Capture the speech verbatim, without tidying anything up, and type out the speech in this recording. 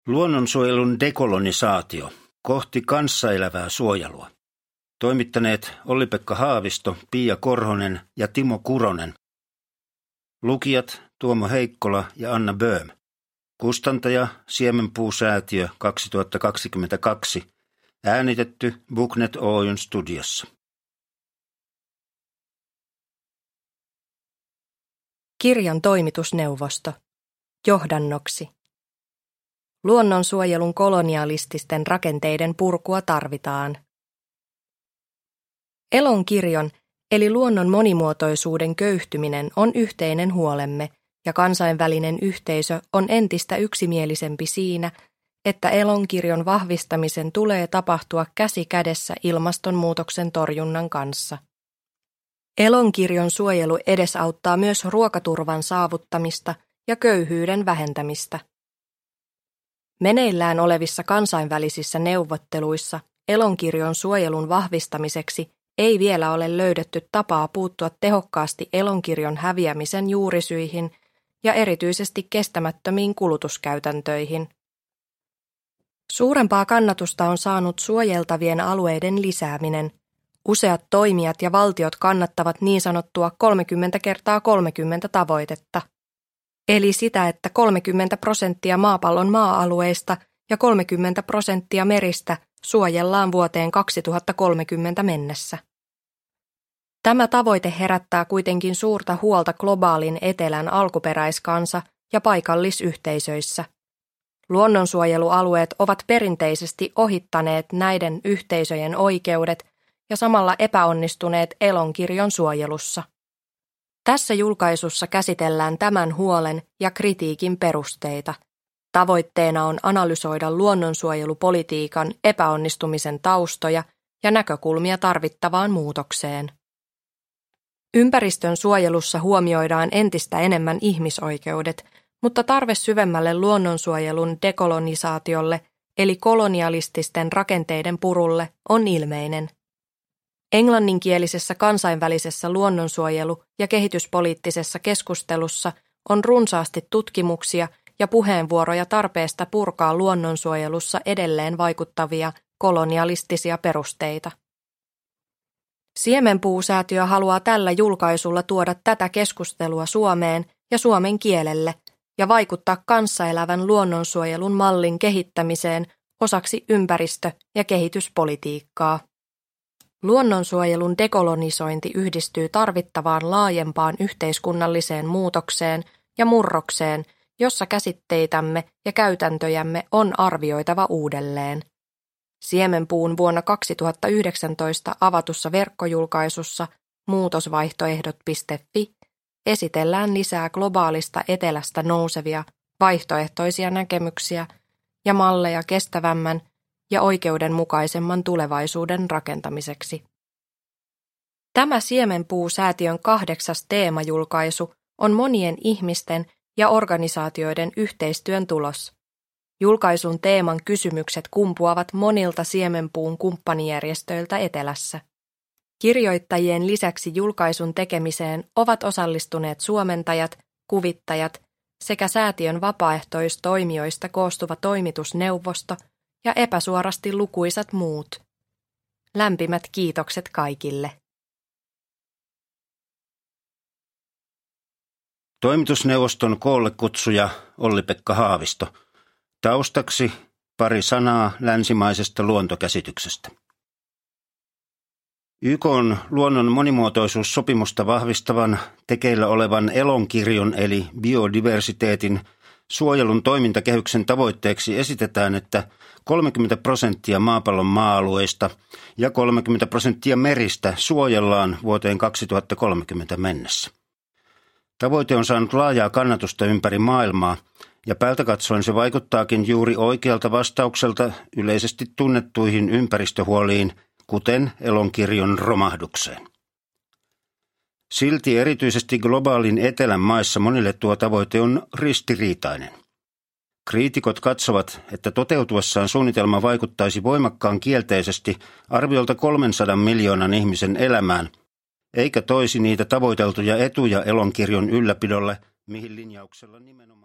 Luonnonsuojelun dekolonisaatio kohti kanssaelävää suojelua. Toimittaneet Olli-Pekka Haavisto, Pia Korhonen ja Timo Kuronen. Lukijat Tuomo Heikkola ja Anna Böhm. Kustantaja Siemenpuu-säätiö kaksituhattakaksikymmentäkaksi. Äänitetty Booknet Oy:n studiossa. Kirjan toimitusneuvosto. Johdannoksi. Luonnonsuojelun kolonialististen rakenteiden purkua tarvitaan. Elon kirjon eli luonnon monimuotoisuuden köyhtyminen on yhteinen huolemme ja kansainvälinen yhteisö on entistä yksimielisempi siinä, että Elon kirjon vahvistamisen tulee tapahtua käsi kädessä ilmastonmuutoksen torjunnan kanssa. Elon kirjon suojelu edesauttaa myös ruokaturvan saavuttamista ja köyhyyden vähentämistä. Meneillään olevissa kansainvälisissä neuvotteluissa Elon kirjon suojelun vahvistamiseksi ei vielä ole löydetty tapaa puuttua tehokkaasti Elon kirjon häviämisen juurisyihin ja erityisesti kestämättömiin kulutuskäytäntöihin. Suurempaa kannatusta on saanut suojeltavien alueiden lisääminen. Useat toimijat ja valtiot kannattavat niin sanottua kolmekymmentä kertaa kolmekymmentä tavoitetta, eli sitä, että kolmekymmentä prosenttia maapallon maa-alueista ja kolmekymmentä prosenttia meristä suojellaan vuoteen kaksituhattakolmekymmentä mennessä. Tämä tavoite herättää kuitenkin suurta huolta globaalin etelän alkuperäiskansa- ja paikallisyhteisöissä. Luonnonsuojelualueet ovat perinteisesti ohittaneet näiden yhteisöjen oikeudet ja samalla epäonnistuneet Elon kirjon suojelussa. Tässä julkaisussa käsitellään tämän huolen ja kritiikin perusteita. Tavoitteena on analysoida luonnonsuojelupolitiikan epäonnistumisen taustoja ja näkökulmia tarvittavaan muutokseen. Ympäristön suojelussa huomioidaan entistä enemmän ihmisoikeudet, mutta tarve syvemmälle luonnonsuojelun dekolonisaatiolle eli kolonialististen rakenteiden purulle on ilmeinen. Englanninkielisessä kansainvälisessä luonnonsuojelu- ja kehityspoliittisessa keskustelussa on runsaasti tutkimuksia ja puheenvuoroja tarpeesta purkaa luonnonsuojelussa edelleen vaikuttavia kolonialistisia perusteita. Siemenpuu-säätiö haluaa tällä julkaisulla tuoda tätä keskustelua Suomeen ja suomen kielelle ja vaikuttaa kanssaelävän luonnonsuojelun mallin kehittämiseen osaksi ympäristö- ja kehityspolitiikkaa. Luonnonsuojelun dekolonisointi yhdistyy tarvittavaan laajempaan yhteiskunnalliseen muutokseen ja murrokseen, jossa käsitteitämme ja käytäntöjämme on arvioitava uudelleen. Siemenpuun vuonna kaksituhattayhdeksäntoista avatussa verkkojulkaisussa muutosvaihtoehdot piste fi esitellään lisää globaalista etelästä nousevia vaihtoehtoisia näkemyksiä ja malleja kestävämmän ja oikeudenmukaisemman tulevaisuuden rakentamiseksi. Tämä Siemenpuu-säätiön kahdeksas teemajulkaisu on monien ihmisten ja organisaatioiden yhteistyön tulos. Julkaisun teeman kysymykset kumpuavat monilta Siemenpuun kumppanijärjestöiltä etelässä. Kirjoittajien lisäksi julkaisun tekemiseen ovat osallistuneet suomentajat, kuvittajat sekä säätiön vapaaehtoistoimijoista koostuva toimitusneuvosto ja epäsuorasti lukuisat muut. Lämpimät kiitokset kaikille. Toimitusneuvoston koollekutsuja Olli-Pekka Haavisto. Taustaksi pari sanaa länsimaisesta luontokäsityksestä. Y K:n luonnon monimuotoisuussopimusta vahvistavan tekeillä olevan Elon kirjon eli biodiversiteetin suojelun toimintakehyksen tavoitteeksi esitetään, että kolmekymmentä prosenttia maapallon maa-alueista ja kolmekymmentä prosenttia meristä suojellaan vuoteen kaksituhattakolmekymmentä mennessä. Tavoite on saanut laajaa kannatusta ympäri maailmaa ja päältä katsoen se vaikuttaakin juuri oikealta vastaukselta yleisesti tunnettuihin ympäristöhuoliin, kuten Elon kirjon romahdukseen. Silti erityisesti globaalin etelän maissa monille tuo tavoite on ristiriitainen. Kriitikot katsovat, että toteutuessaan suunnitelma vaikuttaisi voimakkaan kielteisesti arviolta kolmensadan miljoonan ihmisen elämään, eikä toisi niitä tavoiteltuja etuja Elon kirjon ylläpidolle, mihin linjauksella nimenomaan